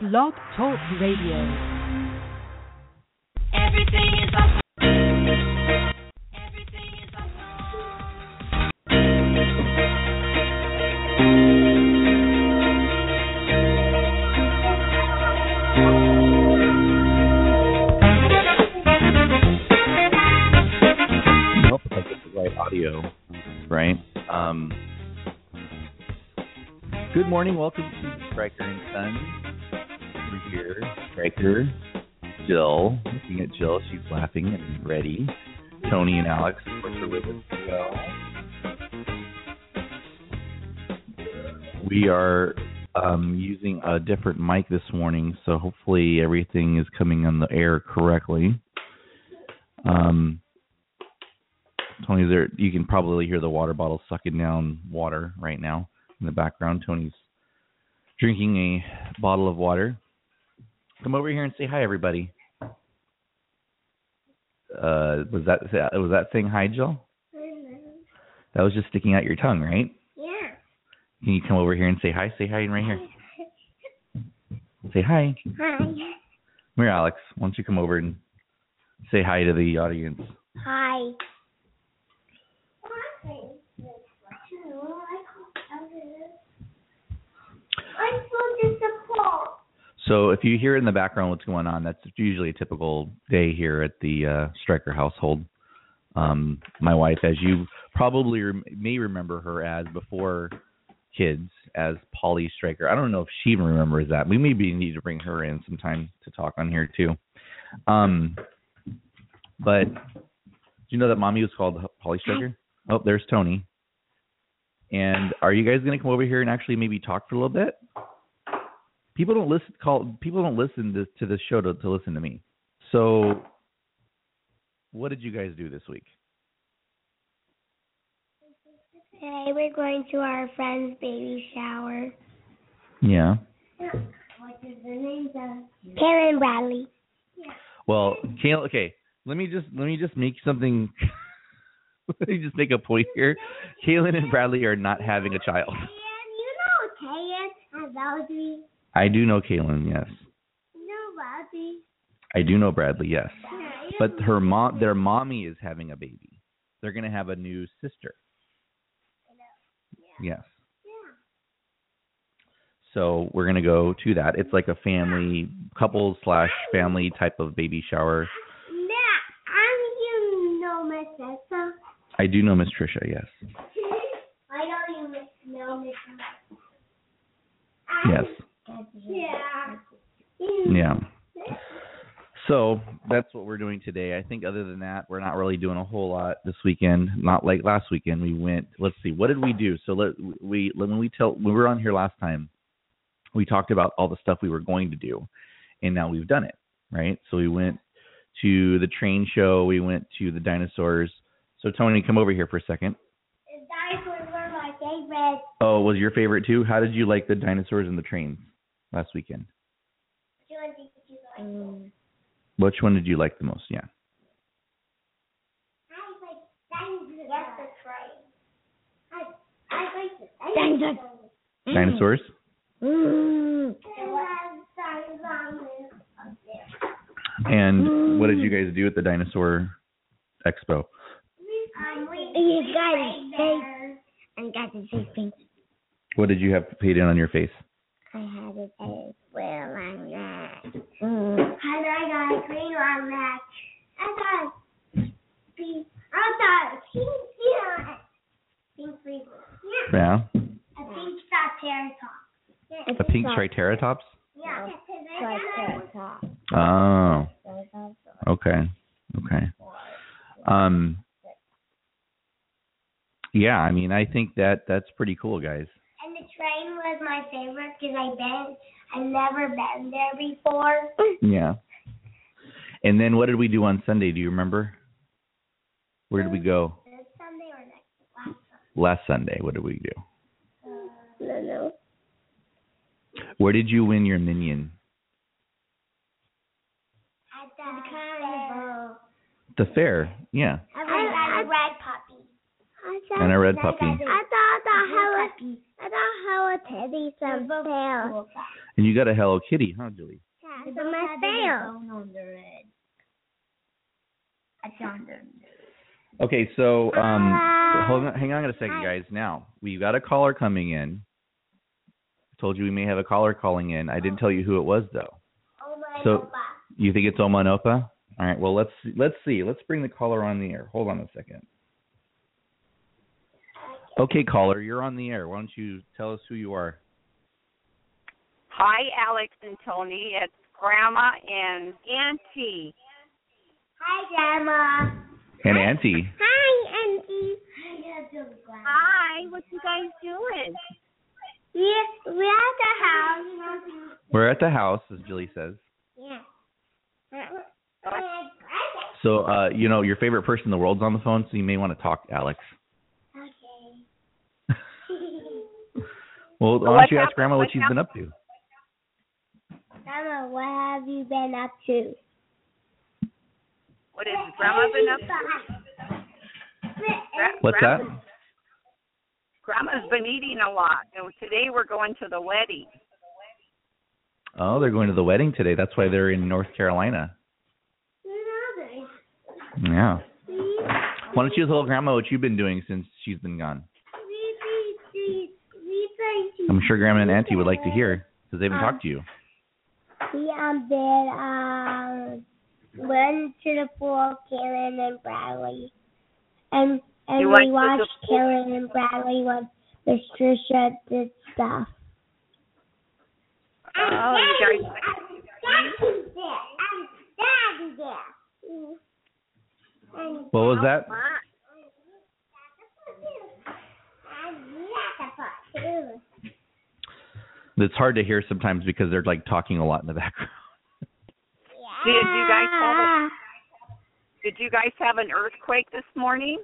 Blog Talk Radio. Everything is awesome. Everything is awesome. I hope I get the right audio, right? Good morning. Welcome to Stryker and Sons. We're here. Stryker, Jill. Looking at Jill, she's laughing and ready. Tony and Alex, of course, are with us as well. We are using a different mic this morning, so hopefully everything is coming on the air correctly. Tony's there. You can probably hear the water bottle sucking down water right now in the background. Tony's drinking a bottle of water. Come over here and say hi, everybody. Was that saying hi, Jill? That was just sticking out your tongue, right? Yeah. Can you come over here and say hi? Say hi right here. Say hi. Hi. Come here, Alex. Why don't you come over and say hi to the audience? Hi. So if you hear in the background what's going on, that's usually a typical day here at the Stryker household. My wife, as you probably may remember her as before kids, as Polly Stryker. I don't know if she even remembers that. We maybe need to bring her in sometime to talk on here too. But do you know that Mommy was called Polly Stryker? Oh, there's Tony. And are you guys going to come over here and actually maybe talk for a little bit? People don't listen to this show to listen to me. So, what did you guys do this week? Today we're going to our friend's baby shower. Yeah. What is the name? Karen Bradley. Well, Kayla, okay. Let me just make something. Let me just make a point here. Kaylin and Bradley are not having a child. And you know Kaylin and Bradley? I do know Kaylin, yes. You know Bradley? I do know Bradley, yes. Yeah, But their mommy is having a baby. They're going to have a new sister. Yes. Yeah. So we're going to go to that. It's like a family, couple/family type of baby shower. You know Miss Tessa? I do know Miss Trisha, yes. I don't even know Miss Yes. Yeah. So that's what we're doing today. I think other than that, we're not really doing a whole lot this weekend. Not like last weekend. We went. Let's see. What did we do? So when we were on here last time, we talked about all the stuff we were going to do, and now we've done it. Right. So we went to the train show. We went to the dinosaurs. So Tony, come over here for a second. The dinosaurs were my favorite. Oh, was your favorite too? How did you like the dinosaurs and the trains last weekend? Which one did you like? Which one did you like the most? Yeah. I like dinosaurs. Yes, that's right. I like the dinosaurs. Dinosaurs? And what did you guys do at the dinosaur expo? You got his face and got his face. What did you have painted on your face? I had his face well on that. I got a green on that. I got a pink on it. Pink freezer. Yeah. A pink triceratops. A pink triceratops? Yeah. Triceratops. Oh. Okay. Yeah, I mean, I think that's pretty cool, guys. And the train was my favorite because I've never been there before. Yeah. And then what did we do on Sunday? Do you remember? Where did we go? This Sunday or next? Last Sunday. What did we do? No. Where did you win your Minion? At the carnival. The fair. Yeah. I got a red puppy. I And a red puppy. I thought Hello Kitty some tail. And you got a Hello Kitty, huh, Julie? Yeah, so my tail. Okay, so hold on, hang on a second, guys. Now we've got a caller coming in. I told you we may have a caller calling in. I didn't tell you who it was though. So you think it's Oma and Opa? All right. Well, let's see. Let's bring the caller on the air. Hold on a second. Okay, caller, you're on the air. Why don't you tell us who you are? Hi, Alex and Tony. It's Grandma and Auntie. Hi, Grandma. And Auntie. Hi, Auntie. Hi, what you guys doing? We're at the house. We're at the house, as Julie says. Yeah. So, your favorite person in the world's on the phone, so you may want to talk, Alex. Okay. Well, why don't you ask Grandma what she's been up to? Grandma, what have you been up to? What has Grandma been up to? What's that? Grandma's been eating a lot, and today we're going to the wedding. Oh, they're going to the wedding today. That's why they're in North Carolina. Yeah. Why don't you tell Grandma what you've been doing since she's been gone? I'm sure Grandma and Auntie would like to hear because they haven't talked to you. We went to the pool, Karen and Bradley, and we watched Karen and Bradley when Miss Trisha did stuff. Oh, you guys. Daddy there. What was that? It's hard to hear sometimes because they're like talking a lot in the background. Did you guys have an earthquake this morning?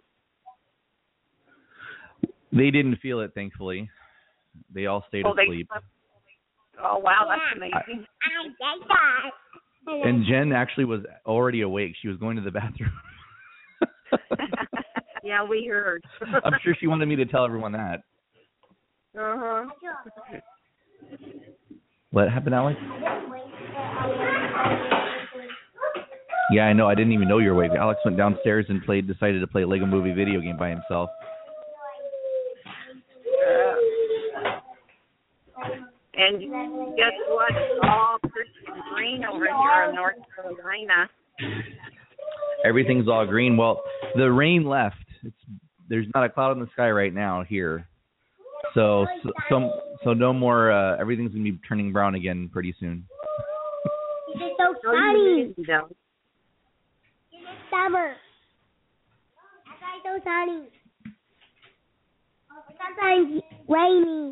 They didn't feel it, thankfully. They all stayed asleep. Oh, wow, that's amazing. And Jen actually was already awake. She was going to the bathroom. Yeah, we heard. I'm sure she wanted me to tell everyone that. Uh-huh. What happened, Alex? Yeah, I know. I didn't even know you were awake. Alex went downstairs and decided to play a Lego Movie video game by himself. And guess what? It's all pretty green over here in North Carolina. Everything's all green. Well, the rain left. There's not a cloud in the sky right now here. So no more. Everything's gonna be turning brown again pretty soon. It's so sunny. It's summer. That's why it's so sunny. Sometimes rainy.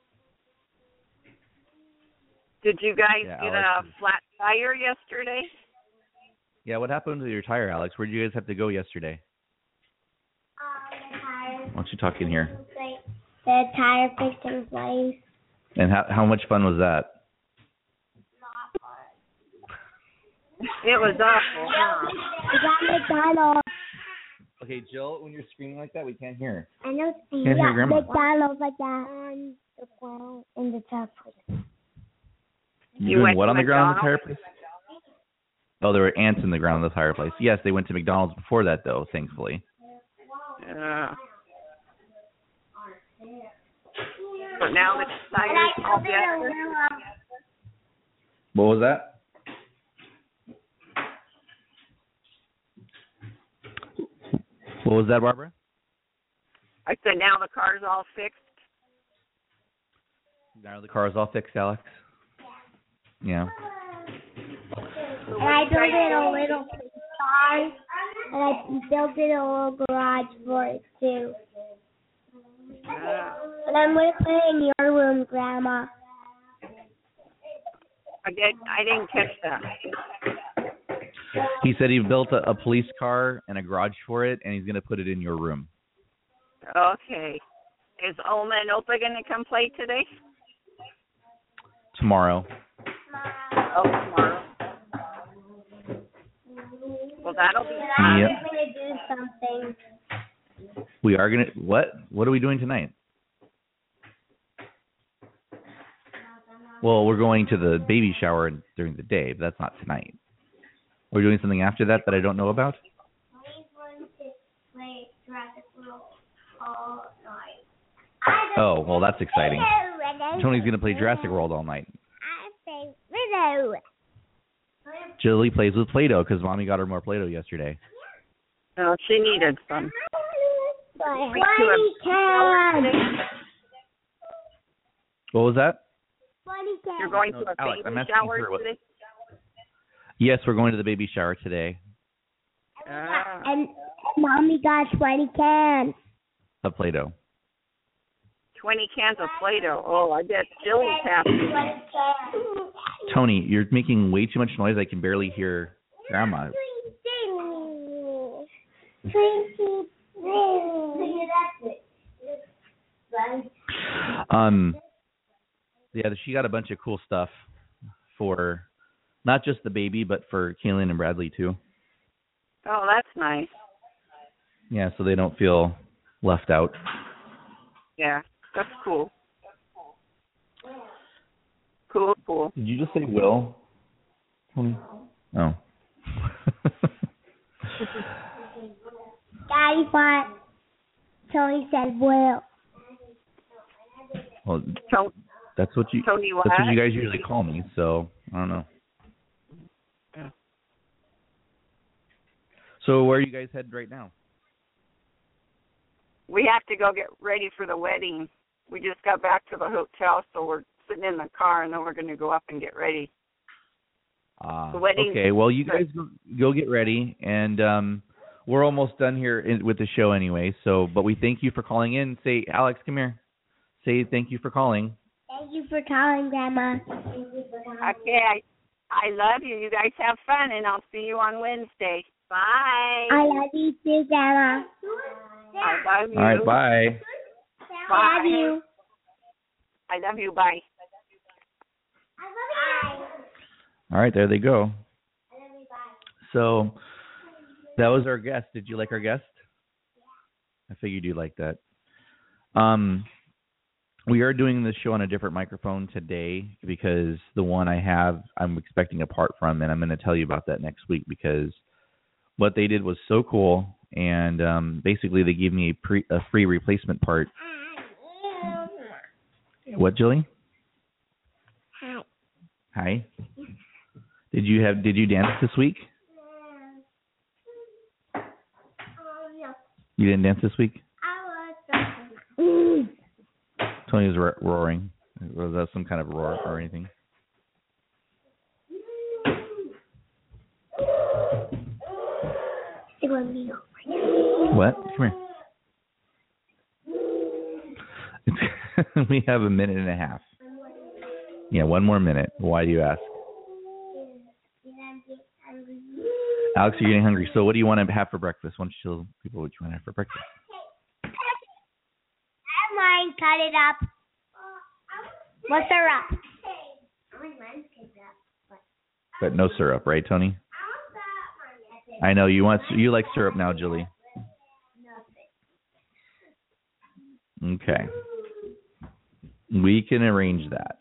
Did you guys get a flat tire yesterday? Yeah, what happened to your tire, Alex? Where did you guys have to go yesterday? The tire. Why don't you talk in here? The tire fixing place. And how much fun was that? Not fun. It was awful, huh? We got McDonald's. Okay, Jill, when you're screaming like that, we can't hear. I know. Can't hear Grandma. McDonald's like that on the ground in the tub. You doing what on the ground in the tire place? Oh, there were ants in the ground in the tire place. Yes, they went to McDonald's before that, though, thankfully. Yeah. But now the tire's all better. What was that? What was that, Barbara? I said now the car's all fixed. Now the car's all fixed, Alex? Yeah. And I built it a little car, and I built it a little garage for it too. And I'm going to put it in your room, Grandma. I didn't catch that. He said he built a police car and a garage for it, and he's going to put it in your room. Okay. Is Oma and Opa going to come play today? Tomorrow. Oh, tomorrow. Well, that'll be fun. Yep. I'm going to do something. We are gonna what? What are we doing tonight? Well, we're going to the baby shower during the day, but that's not tonight. We're doing something after that I don't know about. Tony's going to play Jurassic World all night. Oh, well, that's exciting. Tony's gonna play Jurassic World all night. Jilly plays with Play-Doh because Mommy got her more Play-Doh yesterday. Oh, she needed some. What was that? You're going to a Alex, I'm baby asking shower her what- today? Yes, we're going to the baby shower today. And Mommy got 20 cans. Of Play-Doh. 20 cans of Play-Doh. Oh, I bet Jilly's happy. Tony, you're making way too much noise. I can barely hear Grandma. Yeah, she got a bunch of cool stuff for not just the baby, but for Kaylin and Bradley too. Oh, that's nice. Yeah, so they don't feel left out. Yeah, that's cool. Cool. Did you just say Will? Tony? Oh. Daddy what? Tony said Will. Well, that's what you Tony, what? that's what you guys usually call me, so I don't know. Yeah. So where are you guys headed right now? We have to go get ready for the wedding. We just got back to the hotel, so we're sitting in the car, and then we're going to go up and get ready. The wedding. Okay, well, you guys go get ready, and we're almost done here with the show anyway. So, but we thank you for calling in. Say, Alex, come here. Say thank you for calling. Thank you for calling, Grandma. Okay, I love you. You guys have fun, and I'll see you on Wednesday. Bye. I love you too, Grandma. I love you. All right, bye. I love you. I love you. Bye. All right, there they go. So that was our guest. Did you like our guest? I figured you'd like that. We are doing this show on a different microphone today because the one I have, I'm expecting a part from, and I'm going to tell you about that next week because what they did was so cool, and basically they gave me a free replacement part. What, Julie? Hi. Did you dance this week? You didn't dance this week? Tony was roaring. Was that some kind of roar or anything? What? Come here. We have a minute and a half. Yeah, one more minute. Why do you ask? Alex, you're getting hungry. So what do you want to have for breakfast? Why don't you tell people what you want to have for breakfast? Mine, cut it up. What's syrup? But no syrup, right, Tony? I know you like syrup now, Julie. Okay. We can arrange that.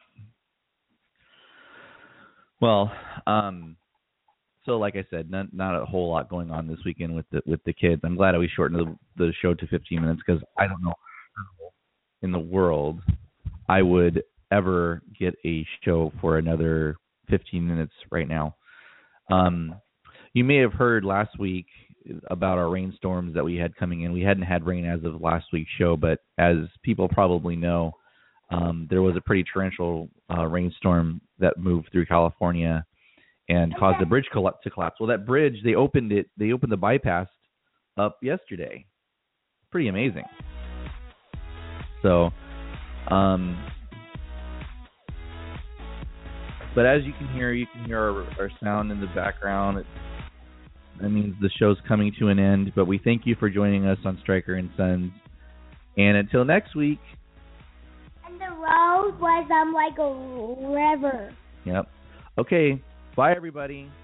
Well, so like I said, not a whole lot going on this weekend with the kids. I'm glad we shortened the show to 15 minutes because I don't know how in the world I would ever get a show for another 15 minutes right now. You may have heard last week about our rainstorms that we had coming in. We hadn't had rain as of last week's show, but as people probably know, there was a pretty torrential rainstorm that moved through California and caused the bridge to collapse. Well, that bridge, they opened the bypass up yesterday. Pretty amazing. So, but as you can hear our sound in the background. That means the show's coming to an end, but we thank you for joining us on Stryker and Sons. And until next week. And the road was like a river. Yep. Okay. Bye, everybody.